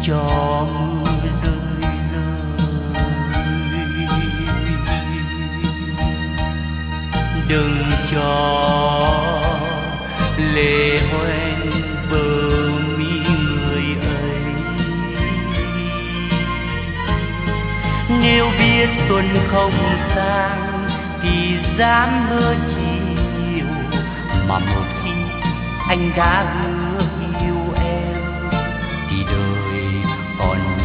cho mưa rơi rơi. Đừng cho lệ hoen bờ mi người ấy. Nếu biết xuân không sang thì dám hứa chiều, mà một khi anh đã hứa yêu em thì đời còn